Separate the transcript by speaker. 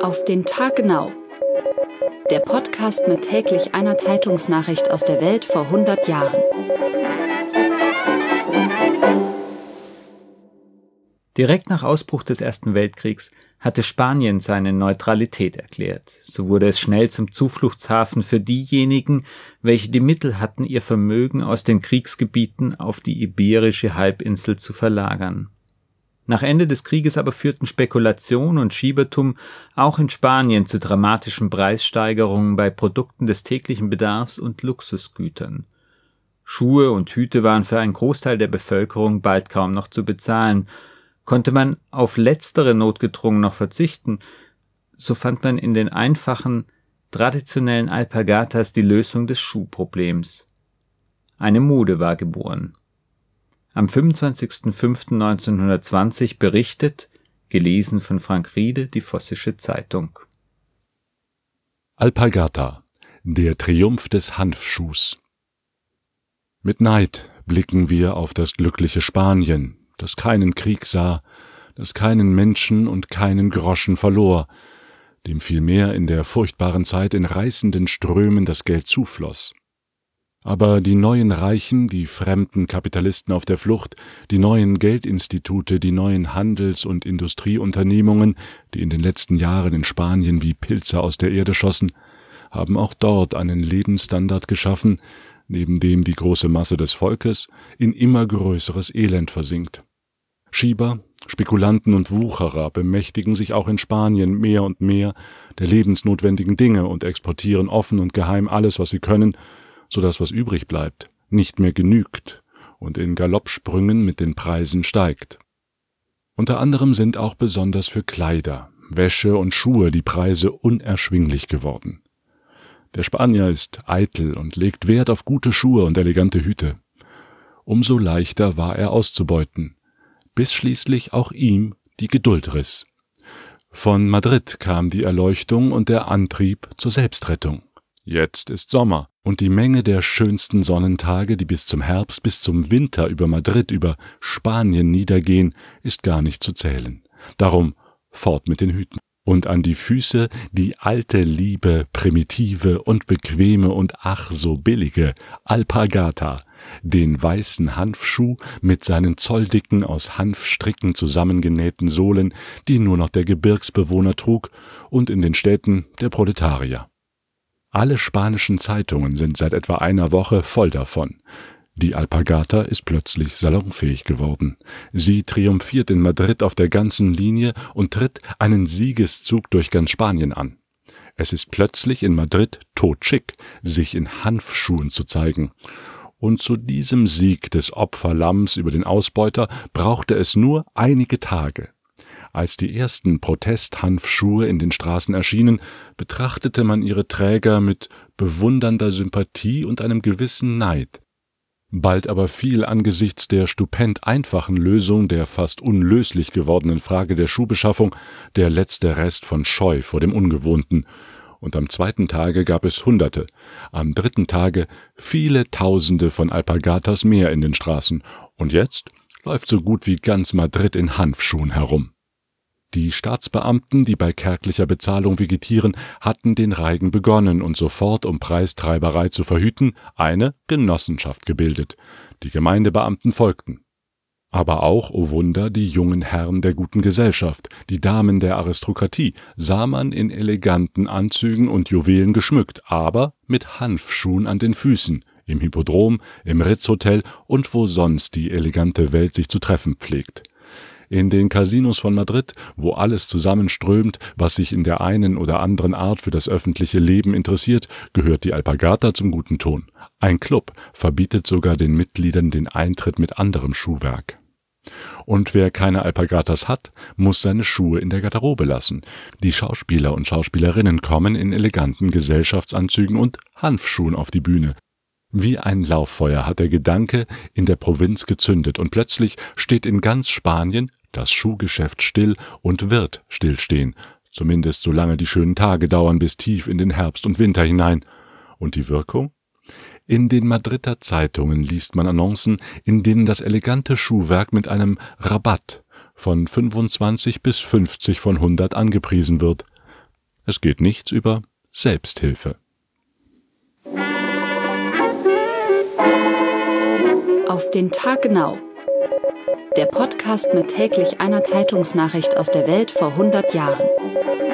Speaker 1: Auf den Tag genau. Der Podcast mit täglich einer Zeitungsnachricht aus der Welt vor 100 Jahren.
Speaker 2: Direkt nach Ausbruch des Ersten Weltkriegs hatte Spanien seine Neutralität erklärt. So wurde es schnell zum Zufluchtshafen für diejenigen, welche die Mittel hatten, ihr Vermögen aus den Kriegsgebieten auf die iberische Halbinsel zu verlagern. Nach Ende des Krieges aber führten Spekulation und Schiebertum auch in Spanien zu dramatischen Preissteigerungen bei Produkten des täglichen Bedarfs und Luxusgütern. Schuhe und Hüte waren für einen Großteil der Bevölkerung bald kaum noch zu bezahlen. Konnte man auf letztere notgedrungen noch verzichten, so fand man in den einfachen, traditionellen Alpargatas die Lösung des Schuhproblems. Eine Mode war geboren. Am 25.05.1920 berichtet, gelesen von Frank Riede, die Vossische Zeitung.
Speaker 3: Alpargata, der Triumph des Hanfschuhs. Mit Neid blicken wir auf das glückliche Spanien, das keinen Krieg sah, das keinen Menschen und keinen Groschen verlor, dem vielmehr in der furchtbaren Zeit in reißenden Strömen das Geld zufloss. Aber die neuen Reichen, die fremden Kapitalisten auf der Flucht, die neuen Geldinstitute, die neuen Handels- und Industrieunternehmungen, die in den letzten Jahren in Spanien wie Pilze aus der Erde schossen, haben auch dort einen Lebensstandard geschaffen, neben dem die große Masse des Volkes in immer größeres Elend versinkt. Schieber, Spekulanten und Wucherer bemächtigen sich auch in Spanien mehr und mehr der lebensnotwendigen Dinge und exportieren offen und geheim alles, was sie können, so dass was übrig bleibt, nicht mehr genügt und in Galoppsprüngen mit den Preisen steigt. Unter anderem sind auch besonders für Kleider, Wäsche und Schuhe die Preise unerschwinglich geworden. Der Spanier ist eitel und legt Wert auf gute Schuhe und elegante Hüte. Umso leichter war er auszubeuten, bis schließlich auch ihm die Geduld riss. Von Madrid kam die Erleuchtung und der Antrieb zur Selbstrettung. Jetzt ist Sommer, und die Menge der schönsten Sonnentage, die bis zum Herbst, bis zum Winter über Madrid, über Spanien niedergehen, ist gar nicht zu zählen. Darum fort mit den Hüten. Und an die Füße die alte Liebe, primitive und bequeme und ach so billige Alpargata, den weißen Hanfschuh mit seinen zolldicken, aus Hanfstricken zusammengenähten Sohlen, die nur noch der Gebirgsbewohner trug und in den Städten der Proletarier. Alle spanischen Zeitungen sind seit etwa einer Woche voll davon. Die Alpargata ist plötzlich salonfähig geworden. Sie triumphiert in Madrid auf der ganzen Linie und tritt einen Siegeszug durch ganz Spanien an. Es ist plötzlich in Madrid totschick, sich in Hanfschuhen zu zeigen. Und zu diesem Sieg des Opferlamms über den Ausbeuter brauchte es nur einige Tage. Als die ersten Protesthanfschuhe in den Straßen erschienen, betrachtete man ihre Träger mit bewundernder Sympathie und einem gewissen Neid. Bald aber fiel angesichts der stupend einfachen Lösung der fast unlöslich gewordenen Frage der Schuhbeschaffung der letzte Rest von Scheu vor dem Ungewohnten, und am zweiten Tage gab es Hunderte, am dritten Tage viele Tausende von Alpargatas mehr in den Straßen, und jetzt läuft so gut wie ganz Madrid in Hanfschuhen herum. Die Staatsbeamten, die bei kärglicher Bezahlung vegetieren, hatten den Reigen begonnen und sofort, um Preistreiberei zu verhüten, eine Genossenschaft gebildet. Die Gemeindebeamten folgten. Aber auch, o Wunder, die jungen Herren der guten Gesellschaft, die Damen der Aristokratie, sah man in eleganten Anzügen und Juwelen geschmückt, aber mit Hanfschuhen an den Füßen, im Hippodrom, im Ritz-Hotel und wo sonst die elegante Welt sich zu treffen pflegt. In den Casinos von Madrid, wo alles zusammenströmt, was sich in der einen oder anderen Art für das öffentliche Leben interessiert, gehört die Alpargata zum guten Ton. Ein Club verbietet sogar den Mitgliedern den Eintritt mit anderem Schuhwerk. Und wer keine Alpargatas hat, muss seine Schuhe in der Garderobe lassen. Die Schauspieler und Schauspielerinnen kommen in eleganten Gesellschaftsanzügen und Hanfschuhen auf die Bühne. Wie ein Lauffeuer hat der Gedanke in der Provinz gezündet, und plötzlich steht in ganz Spanien das Schuhgeschäft still und wird stillstehen, zumindest solange die schönen Tage dauern bis tief in den Herbst und Winter hinein. Und die Wirkung? In den Madrider Zeitungen liest man Annoncen, in denen das elegante Schuhwerk mit einem Rabatt von 25 bis 50 von 100 angepriesen wird. Es geht nichts über Selbsthilfe.
Speaker 1: Auf den Tag genau. Der Podcast mit täglich einer Zeitungsnachricht aus der Welt vor 100 Jahren.